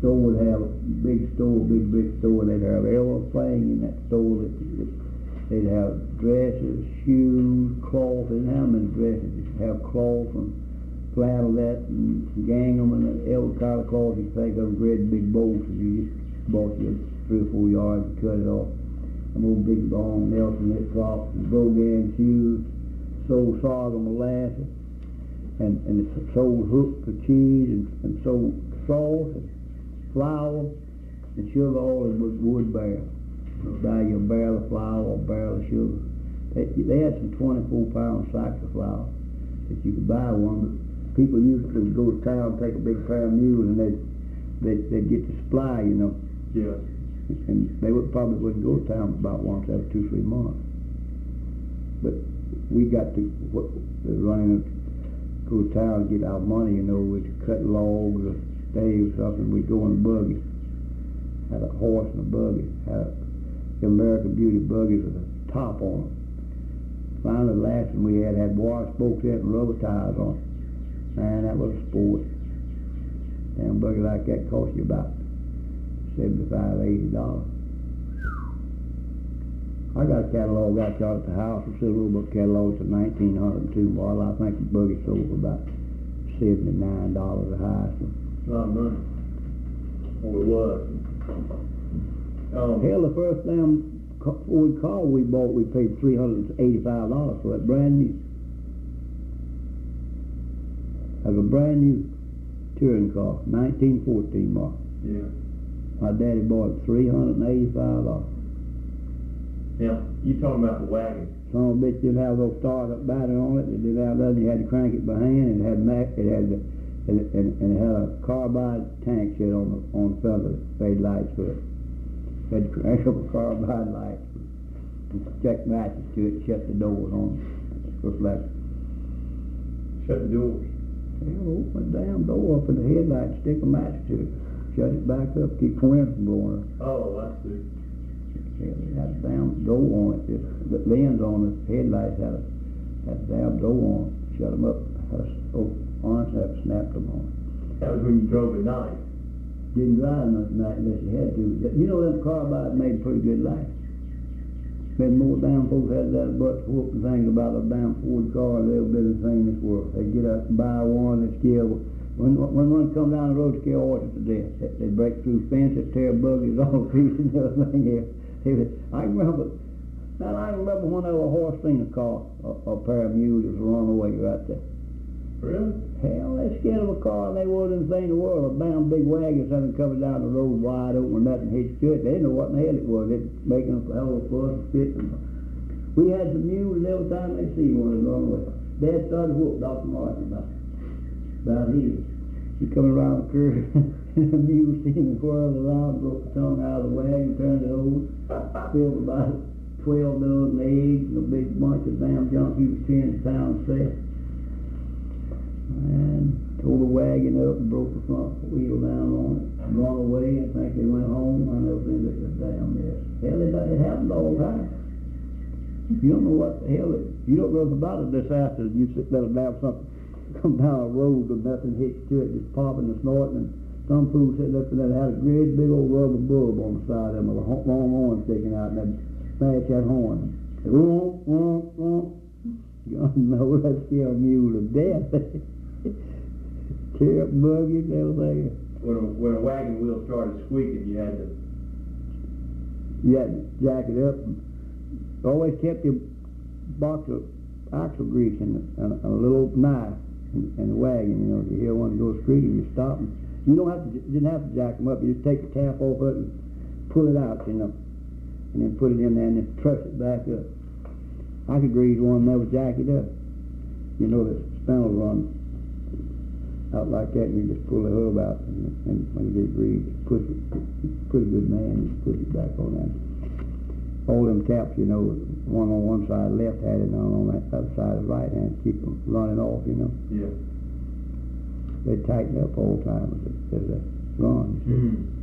store would have a big store, big brick store, and they'd have everything in that store. They'd have dresses, shoes, cloth. They didn't have many dresses. They'd have cloth and flannelette and gingham and every kind of cloth you think of, great big bolts. You just bought you 3 or 4 yards and cut it off. Some old big long Nelson hip flops and Brogan shoes, sold sorghum molasses, and it sold hooks for cheese and sold sauce and flour and sugar, all in wood barrels. Buy you a barrel of flour or a barrel of sugar. They had some 24-pound sacks of flour that you could buy one, but people used to go to town, take a big pair of mules, and they'd get the supply, you know. Yeah. And they probably wouldn't go to town about once every 2-3 months. But we got to running go to town to get our money, you know. We'd cut logs or hay or something. We'd go in a buggy. Had a horse and a buggy. Had the American Beauty buggies with a top on them. Finally, the last one we had water spokes in it and rubber tires on it. Man, that was a sport. Damn buggy like that cost you about $75, $80. I got a catalog out there at the house. It's a little book catalog to 1902 model. I think the buggy sold for about $79 the highest one. A lot of money. Oh, it was. Hell, the first damn Ford car we bought, we paid $385 for it, brand new. That was a brand new touring car, 1914 model. Yeah. My daddy bought it $385. Now, you talking about the wagon. Some of it didn't have those start-up battery on it. It didn't have that. You had to crank it by hand. It had a carbide tank shit on the front of it. Fade lights for it. Had to crank up a carbide light and check matches to it. Shut the doors on it. Looks like. Shut the doors. Hell, open the damn door up in the headlight and stick a match to it. Shut it back up. Keep the wind from blowing up. Oh, I see. Yeah, it had a damn door on it. The lens on the headlights had a damn door on it. Shut them up. Had a orange snap, snapped them on. That was when you drove at night. Didn't drive nothing night unless you had to. You know, them carbide made a pretty good light. Been more damn folks had that butt whooping things about a damn Ford car than ever been thing in this world. They get up and buy one and scare. When one come down the road, scare horses to death. They break through fences, tear buggies all to pieces and everything here. I remember when there was a horse seen a car, a pair of mules that was run away right there. Really? Hell, they scared of a car and they wasn't anything in the world. A damn big wagon something coming down the road wide open with nothing hitched to it. They didn't know what in the hell it was. It was making a hell of a fuss and fit. We had some mules and every time they see one, they'd run away. Dad started to whoop Dr. Martin about his. He coming around the curve and the mule seen him whirling around, broke the tongue out of the wagon, turned it over, filled about 12 dozen eggs and a big bunch of damn junk. He was 10 pounds set. And tore the wagon up and broke the front wheel down on it and run away. I think they went home. I never seen this damn mess. Hell, it happened all the time. You don't know what the hell you don't know about a disaster. You sit there and have something come down a road with nothing hitched to it, just popping and snorting, and some fool sitting up there had a great big old rubber bulb on the side of them with a long horn sticking out, and they'd smash that horn. God knows that scare a mule to death. Tear up buggies and everything. When a wagon wheel started squeaking, you had to jack it up. Always kept your box of axle grease and a little knife in the wagon. You know, if you hear one go squeaking, you stop them. You didn't have to jack them up. You just take the tap off of it and pull it out, you know, and then put it in there and then truss it back up. I could grease one and never jack it up. You know, the spindle run out like that, and you just pull the hub out, and when you get greased, push it. Pretty good man, you push it back on that. All them taps, you know, one on one side left handed and on that other side of right hand, keep them running off, you know. Yeah. They tighten up all the time as they run. Mm-hmm.